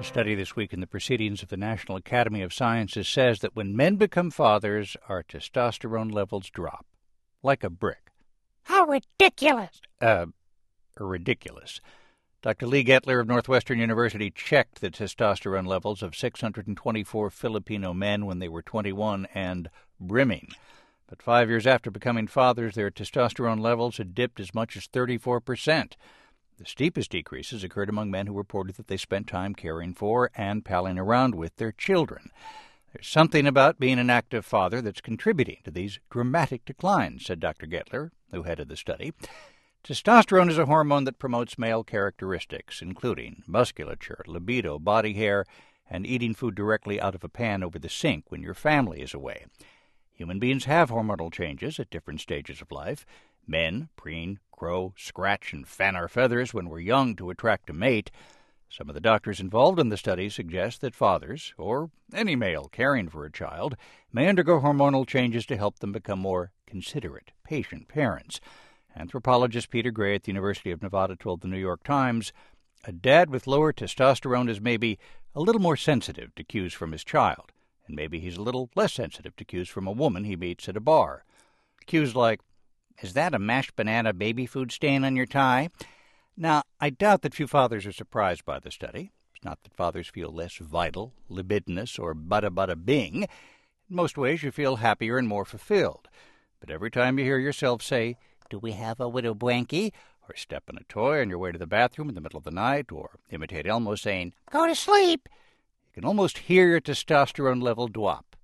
A study this week in the Proceedings of the National Academy of Sciences says that when men become fathers, our testosterone levels drop. Like a brick. How ridiculous! Ridiculous. Dr. Lee Gettler of Northwestern University checked the testosterone levels of 624 Filipino men when they were 21 and brimming. But 5 years after becoming fathers, their testosterone levels had dipped as much as 34%. The steepest decreases occurred among men who reported that they spent time caring for and palling around with their children. There's something about being an active father that's contributing to these dramatic declines, said Dr. Gettler, who headed the study. Testosterone is a hormone that promotes male characteristics, including musculature, libido, body hair, and eating food directly out of a pan over the sink when your family is away. Human beings have hormonal changes at different stages of life. Men preen, grow, scratch, and fan our feathers when we're young to attract a mate. Some of the doctors involved in the study suggest that fathers, or any male caring for a child, may undergo hormonal changes to help them become more considerate, patient parents. Anthropologist Peter Gray at the University of Nevada told the New York Times, "A dad with lower testosterone is maybe a little more sensitive to cues from his child, and maybe he's a little less sensitive to cues from a woman he meets at a bar. Cues like, 'Is that a mashed banana baby food stain on your tie?' Now, I doubt that few fathers are surprised by the study. It's not that fathers feel less vital, libidinous, or bada-bada-bing. In most ways, you feel happier and more fulfilled. But every time you hear yourself say, 'Do we have a widow blankie?' or step on a toy on your way to the bathroom in the middle of the night, or imitate Elmo saying, 'Go to sleep,' you can almost hear your testosterone level drop.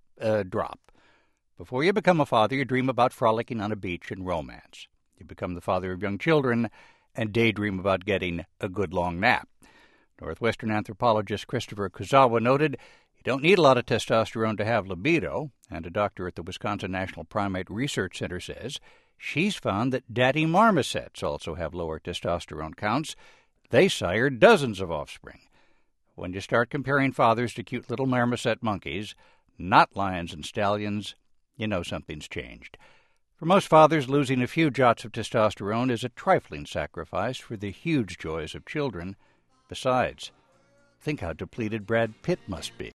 Before you become a father, you dream about frolicking on a beach and romance. You become the father of young children and daydream about getting a good long nap. Northwestern anthropologist Christopher Kuzawa noted, you don't need a lot of testosterone to have libido, and a doctor at the Wisconsin National Primate Research Center says she's found that daddy marmosets also have lower testosterone counts. They sire dozens of offspring. When you start comparing fathers to cute little marmoset monkeys, not lions and stallions, you know something's changed. For most fathers, losing a few jots of testosterone is a trifling sacrifice for the huge joys of children. Besides, think how depleted Brad Pitt must be.